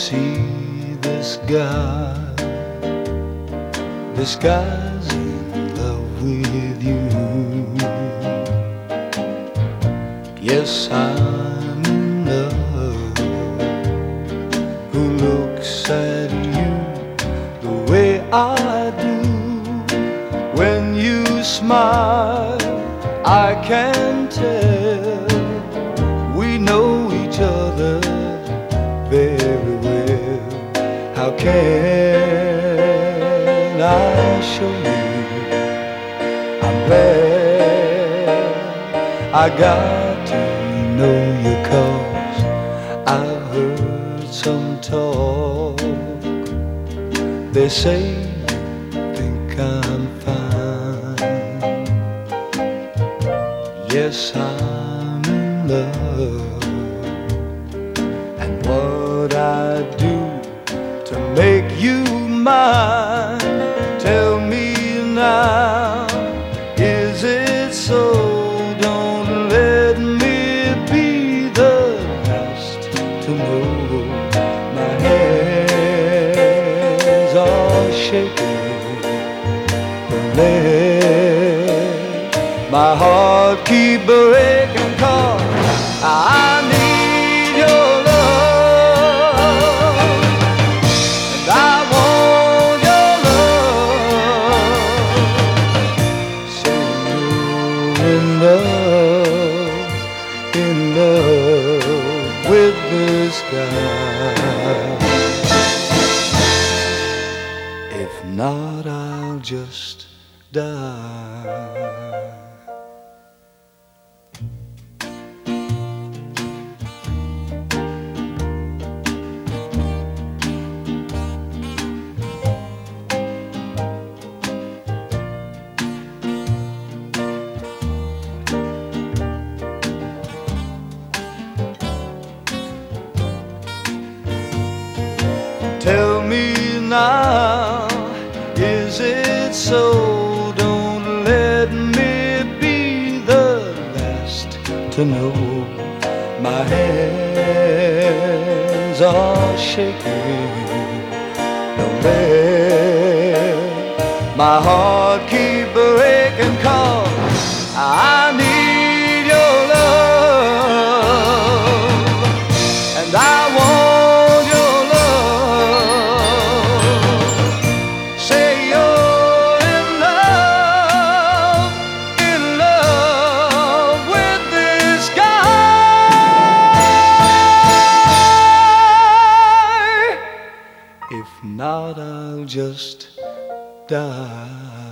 see this guy's in love with you. Yes, I'm in love. Who looks at you the way I do? When you smile, I can tell we know each other very well. How can I show you I'm glad I got to know you? 'Cause I've heard some talk. They say you think I'm fine. Yes, I'm in love. And what I do to make you mine, tell me now, is it so? Don't let me be the last to know. My hands are shaking. Don't let my heart keep breaking, 'cause I need your love, and I want your love. So you're in love with this guy. If not, I'll just die. Tell me now, is it so? Don't let me be the last to know. My hands are shaking. Don't let my heart keep breaking, 'cause I need your love, and I want your love. Say you're in love with this guy. If not, I'll just die.